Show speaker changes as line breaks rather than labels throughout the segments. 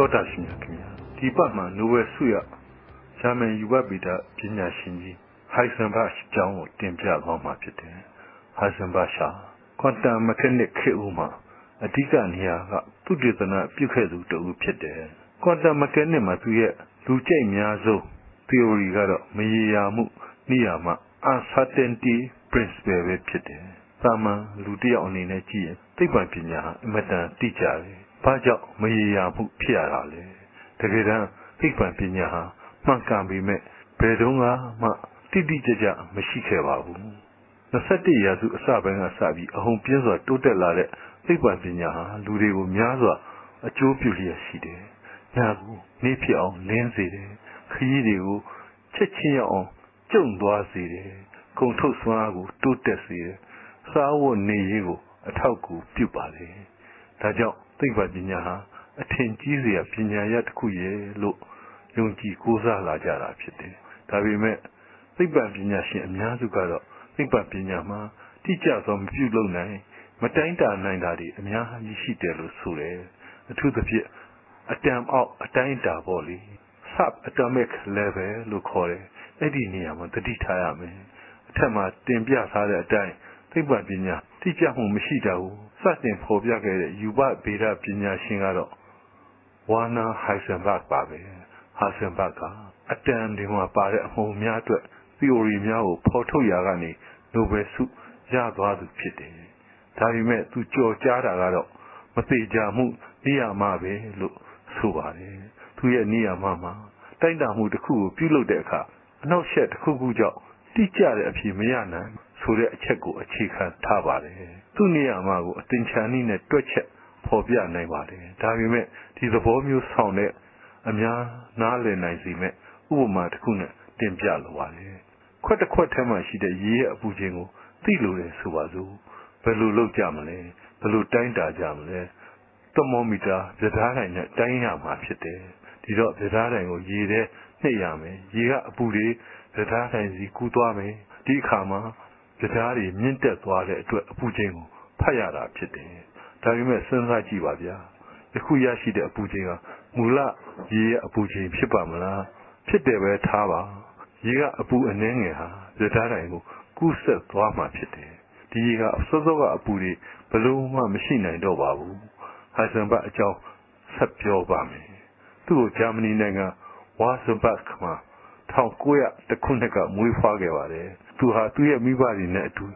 သောတာရှင်များခင်ဗျာဒီပတ်မှာနိုဘယ်ဆုရဂျာမန်ယူဘဗီဒပညာရှင်ကြီးဟိုင်ဇန်ဘတ်အကြောင်းကိုတင်ပြသွားမှာဖြစ်တယ်ဟိုင်ဇန်ဘတ်ဟာကွန်တမ်မက်ခနစ်ခေတ်ဦးမှာအဓိကနေရာကသူတေသနပြုခဲ့သူတူဖြစ်တယ်ကွန်တမ်မက်ခနစ်မှာသူရဲ့လူကြိတ်များဆုံး theory ကတော့မရေရာမှုနိယာမ uncertainty principle ပဲဖြစ်တယ်သာမန်လူတစ်ယောက်အနေနဲ့ကြည့်ရင်သိပ္ပံပညာဟာအမတန်တိကျတယ်ဘာကြောင့်မရေရာမှုဖြစ်ရတာလဲတကယ်တမ်းသိပ္ပံပညာဟာမှန်ကန်ပေမဲ့ဘယ်တော့မှတိတိကျကျမရှိခဲ့ပါဘူး21ရာစုအစပိုင်းကစပြီးအဟုန်ပြင်းစွာတိုးတက်လာတဲ့သိပ္ပံပညာဟာလူတွေကိုများစွာအကျိုးပြုလျက်ရှိတယ်။ညာကိုနေဖြစ်အောင်လင်းစေတယ်။ခရီးတွေကိုချက်ချင်းရောက်အောင်ကျုံသွားစေတယ်။ကုန်ထုတ်စွမ်းအားကိုတိုးတက်စေတယ်။စားဝတ်နေရေးကိုအထောက်အကူပြုပါလေ။ဒါကြောင့်သိပ္ပံပညာဟာအထင်ကြီးစရာပညာရပ်တစ်ခုရဲ့လို့ယုံကြည်ကိုးစားလာကြတာဖြစ်တယ်။ဒါပေမဲ့သိပ္ပံပညာရှင်အများစုကတော့သိပ္ပံပညာမှာတိကျစွာမပြုလုပ်နိုင်မတိုင်းတာနိုင်တာတွေအများကြီးရှိတယ်လို့ဆိုတယ်။အထူးသဖြင့်အတမ်အောက်အတိုင်းတာပေါ့လေ subatomic level လို့ခေါ်တယ်။အဲ့ဒီနေရာမှာသတိထားရမယ်။အထက်မှာတင်ပြထားတဲ့အတိုင်းသိပ္ပံပညာတိကျမှုမရှိတာကိုစတင်ဖော်ပြခဲ့တဲ့ယူဘဗေဒပညာရှင်ကတော့ဝါနာဟိုင်ဇန်ဘတ်ပါပဲ။ဟိုင်ဇန်ဘတ်ကအတမ်ဒီမှာပါတဲ့အမှုများအတွက် theory များကိုဖော်ထုတ်ရာကနေနိုဘယ်ဆုရသွားသူဖြစ်တယ်။ဒါပေမဲ့သူကြော်ကြားတာကတော့မသေးကြမှုနိယာမပဲလို့ဆိုပါတယ်။သူရဲ့နိယာမမှာတိုက်တာမှုတစ်ခုကိုပြုလုပ်တဲ့အခါအနောက်ရှက်တစ်ခုခုကြောင့်တိကျတဲ့အဖြေမရနိုင်ဆိုတဲ့အချက်ကိုအခြေခံထားပါတယ်။သူ့နိယာမကိုအတင်ချာနည်းနဲ့တွက်ချက်ဖော်ပြနိုင်ပါတယ်။ဒါပေမဲ့ဒီသဘောမျိုးဆောင်တဲ့အများနားလည်နိုင်စေမဲ့ဥပမာတစ်ခုနဲ့တင်ပြလိုပါတယ်။ခွက်တစ်ခွက်ထဲမှာရှိတဲ့ရေရဲ့အပူချိန်ကိုသိလို့လေဆိုပါစို့ဘယ်လိုလုပ်ကြမလဲဘယ်လိုတိုင်းတာကြမလဲသမမိုမီတာပြဓာတ်တိုင်နဲ့တိုင်းရမှာဖြစ်တယ်ဒီတော့ပြဓာတ်တိုင်ကိုရေထဲနှိပ်ရမယ်ရေကအပူတွေပြဓာတ်တိုင်စီကူးသွားမယ်ဒီအခါမှာပြဓာတ်တွေမြင့်တက်သွားတဲ့အတွက်အပူချိန်ကိုဖတ်ရတာဖြစ်တယ်ဒါပေမဲ့စဉ်းစားကြည့်ပါဗျာယခုရရှိတဲ့အပူချိန်ကမူလရေရဲ့အပူချိန်ဖြစ်ပါမလားဖြစ်တယ်ပဲထားပါရေကအပူအနှဲငယ်ဟာပြဓာတ်တိုင်ကိုကူးဆက်သွားမှာဖြစ်တယ်ဒီရေကစောစောကအပူတွေဘလို့မှမရှိနိုင်တော့ပါဘူးဟိုင်ဇန်ဘတ်အကြောင်းဆက်ပြောပါမယ်သူ့ကိုဂျာမနီနိုင်ငံဝါဇဘတ်မှာ1900ခုနှစ်ကမွေးဖွားခဲ့ပါတယ်သူဟာသူ့ရဲ့မိဘတွေနဲ့အတူ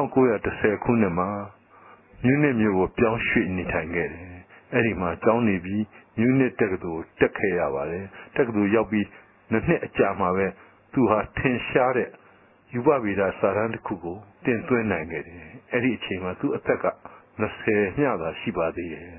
1910ခုနှစ်မှာမြူးနစ်မြို့ကိုပြောင်းရွှေ့နေထိုင်ခဲ့တယ်အဲ့ဒီမှာကျောင်းနေပြီးမြူးနစ်တက္ကသိုလ်တက်ခဲ့ရပါတယ်တက္ကသိုလ်ရောက်ပြီးနှစ်အကြာမှာပဲသူဟာထင်ရှားတဲ့ယူဘဗေဒစာတမ်းတစ်ခုကိုတင်သွင်းနိုင်ခဲ့တယ်အဲ့ဒီအချိန်မှာသူ့အသက်က20မျှသာရှိပါသေးတယ်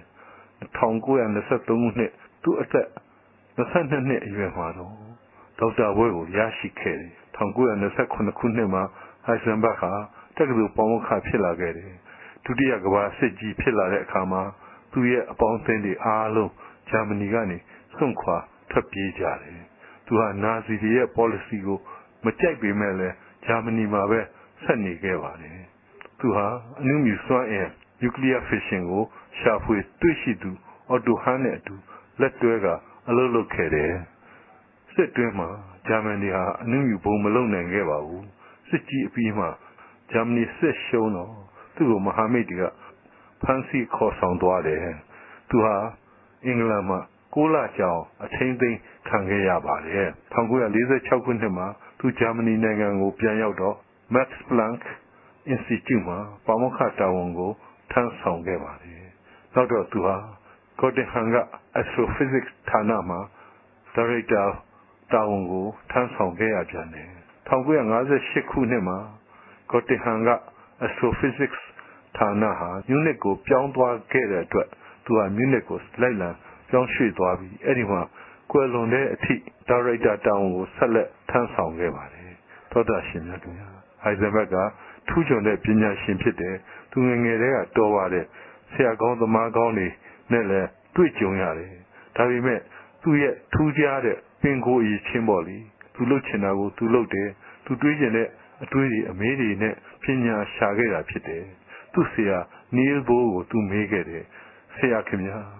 1923ခုနှစ်သူ့အသက်22နှစ်အရွယ်မှာတော့ဒေါက်တာဘွဲ့ကိုရရှိခဲ့တယ်1929ခုနှစ်မှာဟိုင်ဇန်ဘတ်ဟာတက္ကသိုလ်ပေါမောက္ခဖြစ်လာခဲ့တယ်ဒုတိယကမ္ဘာစစ်ကြီးဖြစ်လာတဲ့အခါမှာသူ့ရဲ့အပေါင်းအသင်းတွေအားလုံးဂျာမနီကနေစွန့်ခွာထွက်ပြေးကြတယ်သူဟာနာဇီတွေရဲ့ policy ကိုမကြိုက်ပေမဲ့လည်းဂျာမနီမှာပဲဆက်နေခဲ့ပါတယ်သူဟာအနုမြူစွမ်းအင် nuclear fission ကိုရှာဖွေတွေ့ရှိသူအော်တိုဟန်နဲ့အတူလက်တွဲကအလုပ်လုပ်ခဲ့တယ်စစ်တွင်းမှာဂျာမနီဟာအနုမြူဘုံမလုံနိုင်ခဲ့ပါဘူးစစ်ကြီးအပြီးမှာဂျာမနီစစ်ရှုံးတော့သူ့ကိုမဟာမိတ်တွေကဖမ်းဆီးခေါ်ဆောင်သွားတယ်သူဟာအင်္ဂလန်မှာ6လကြာအထိန်းသိမ်းခံခဲ့ရပါတယ်1946ခုနှစ်မှာသူဂျာမနီနိုင်ငံကိုပြန်ရောက်တော့ Max Planck Institute မှာပါမောက္ခတာဝန်ကိုထမ်းဆောင်ခဲ့ပါတယ်နောက်တော့သူဟာဂေါတင်ဟန်က Astrophysics ဌာနမှာဒါရိုက်တာတာဝန်ကိုထမ်းဆောင်ခဲ့ရပြန်တယ်1958ခုနှစ်မှာဂေါတင်ဟန်က Astrophysics ဌာနဟာမြူးနစ်ကိုပြောင်းသွားခဲ့တဲ့အတွက်သူဟာမြူးနစ်ကိုလိုက်လံပြောင်းရွှေ့သွားပြီးအဲ့ဒီမှာကွယ်လွန်တဲ့အထိဒါရိုက်တာတာဝန်ကိုဆက်လက်ထမ်းဆောင်ခဲ့ပါတယ်သောတာရှင်များခင်ဗျာဟိုင်ဇန်ဘတ်ကထူးချွန်တဲ့ပညာရှင်ဖြစ်တယ်သူငယ်ငယ်တည်းကတော်ပါတယ်ဆရာကောင်းသမားကောင်းတွေနဲ့လည်းတွေ့ကြုံရတယ်ဒါပေမဲ့သူ့ရဲ့ထူးခြားတဲ့ပင်ကိုယ်အရေးချင်းပေါ့လေသူလှုပ်ချင်တာကိုသူလှုပ်တယ်သူတွေးချင်တဲ့အတွေးတွေအမေးတွေနဲ့ပညာရှာခဲ့တာဖြစ်တယ်သူ့ဆရာနီးလ်ဘိုးကိုသူမေးခဲ့တယ်ဆရာခင်ဗျာ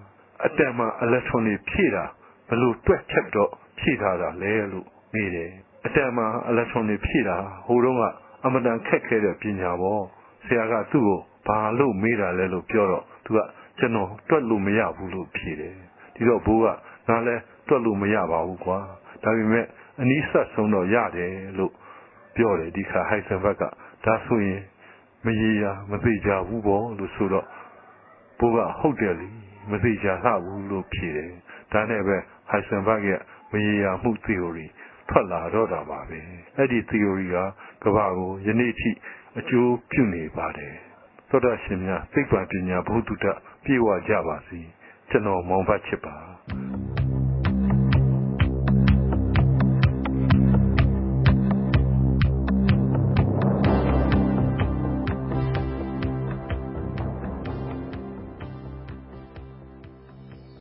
အတန်မှာအလက်ထရွန်တွေဖြည့်တာဘလို့တွက်ချက်တော့ဖြည့်ထားတာလဲလို့မေးတယ်အတန်မှာအလက်ထရွန်တွေဖြည့်တာဟိုတုန်းကအမတန်ခက်ခဲတဲ့ပညာပေါ့ဆရာကသူ့ကိုဘာလို့မေးတာလဲလို့ပြောတော့သူကကျွန်တော်တွက်လို့မရဘူးလို့ဖြေတယ်ဒီတော့ဘိုးကငါလည်းတွက်လို့မရပါဘူးကွာဒါပေမဲ့အနည်းဆက်ဆုံးတော့ရတယ်လို့ပြောတယ်ဒီခါဟိုက်ဆန်ဘတ်ကဒါဆိုရင်မရေရာမသိကြဘူးပေါ့လို့ဆိုတော့ဘိုးကဟုတ်တယ်လေမသိကြလှဘူးလို့ဖြေတယ်ဒါနဲ့ပဲဟိုက်ဆန်ဘတ်ရဲ့မရေရာမှု theory ထွက်လာတော့တာပါပဲအဲ့ဒီ theory ကကမ္ဘာကိုယနေ့ထိအကျိုးပြုနေပါတယ်သောတာရှင်များသိပ္ပံပညာဘုဒ္ဓတပြည့်ဝကြပါစေကျွန်တော်မောင်ဘတ်ချစ်ပါ